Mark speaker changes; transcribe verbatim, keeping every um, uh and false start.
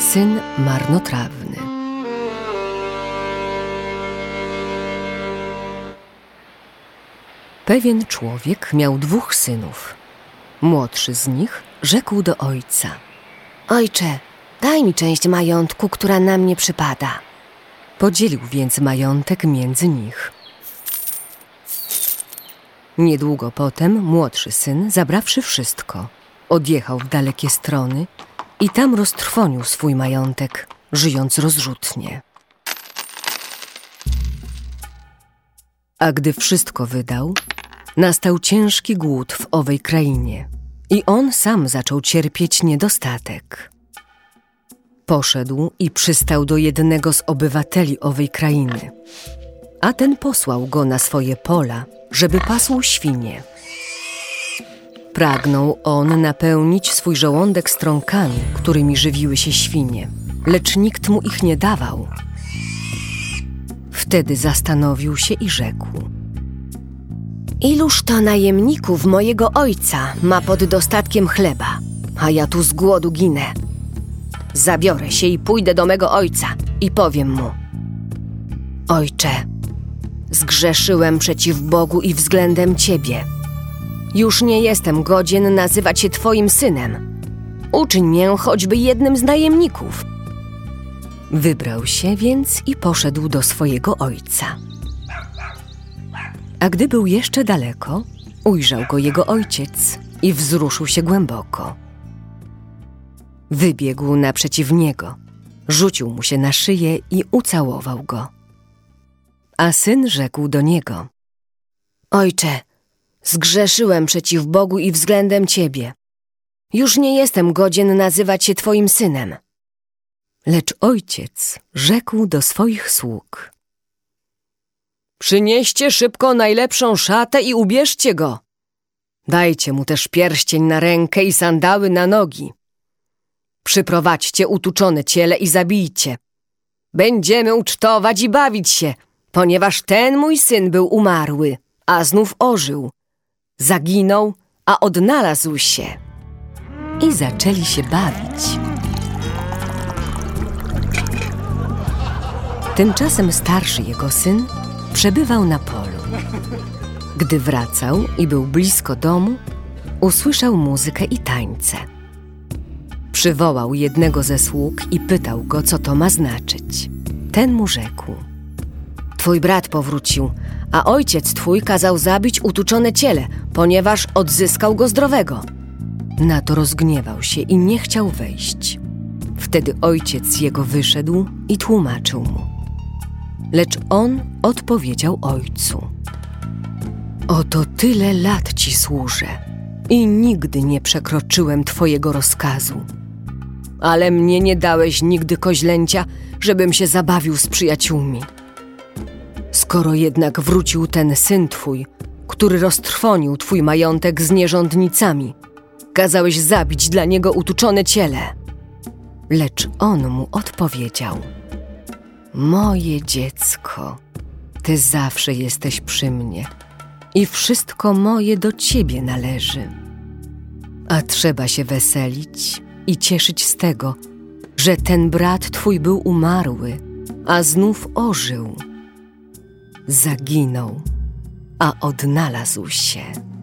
Speaker 1: Syn marnotrawny. Pewien człowiek miał dwóch synów. Młodszy z nich rzekł do ojca:
Speaker 2: Ojcze, daj mi część majątku, która na mnie przypada.
Speaker 1: Podzielił więc majątek między nich. Niedługo potem młodszy syn, zabrawszy wszystko, odjechał w dalekie strony i tam roztrwonił swój majątek, żyjąc rozrzutnie. A gdy wszystko wydał, nastał ciężki głód w owej krainie i on sam zaczął cierpieć niedostatek. Poszedł i przystał do jednego z obywateli owej krainy, a ten posłał go na swoje pola, żeby pasł świnie. Pragnął on napełnić swój żołądek strąkami, którymi żywiły się świnie, lecz nikt mu ich nie dawał. Wtedy zastanowił się i rzekł:
Speaker 2: Iluż to najemników mojego ojca ma pod dostatkiem chleba, a ja tu z głodu ginę. Zabiorę się i pójdę do mego ojca i powiem mu: Ojcze, zgrzeszyłem przeciw Bogu i względem Ciebie. Już nie jestem godzien nazywać się Twoim synem. Uczyń mię choćby jednym z najemników.
Speaker 1: Wybrał się więc i poszedł do swojego ojca. A gdy był jeszcze daleko, ujrzał go jego ojciec i wzruszył się głęboko. Wybiegł naprzeciw niego, rzucił mu się na szyję i ucałował go. A syn rzekł do niego:
Speaker 2: Ojcze, zgrzeszyłem przeciw Bogu i względem Ciebie. Już nie jestem godzien nazywać się Twoim synem.
Speaker 1: Lecz ojciec rzekł do swoich sług: Przynieście szybko najlepszą szatę i ubierzcie go. Dajcie mu też pierścień na rękę i sandały na nogi. Przyprowadźcie utuczone ciele i zabijcie. Będziemy ucztować i bawić się, ponieważ ten mój syn był umarły, a znów ożył. Zaginął, a odnalazł się. I zaczęli się bawić. Tymczasem starszy jego syn przebywał na polu. Gdy wracał i był blisko domu, usłyszał muzykę i tańce. Przywołał jednego ze sług i pytał go, co to ma znaczyć. Ten mu rzekł: Twój brat powrócił, a ojciec twój kazał zabić utuczone ciele, ponieważ odzyskał go zdrowego. Na to rozgniewał się i nie chciał wejść. Wtedy ojciec jego wyszedł i tłumaczył mu. Lecz on odpowiedział ojcu: Oto tyle lat ci służę i nigdy nie przekroczyłem twojego rozkazu. Ale mnie nie dałeś nigdy koźlęcia, żebym się zabawił z przyjaciółmi. Skoro jednak wrócił ten syn twój, który roztrwonił twój majątek z nierządnicami, kazałeś zabić dla niego utuczone ciele. Lecz on mu odpowiedział: Moje dziecko, ty zawsze jesteś przy mnie i wszystko moje do ciebie należy. A trzeba się weselić i cieszyć z tego, że ten brat twój był umarły, a znów ożył. Zaginął, a odnalazł się.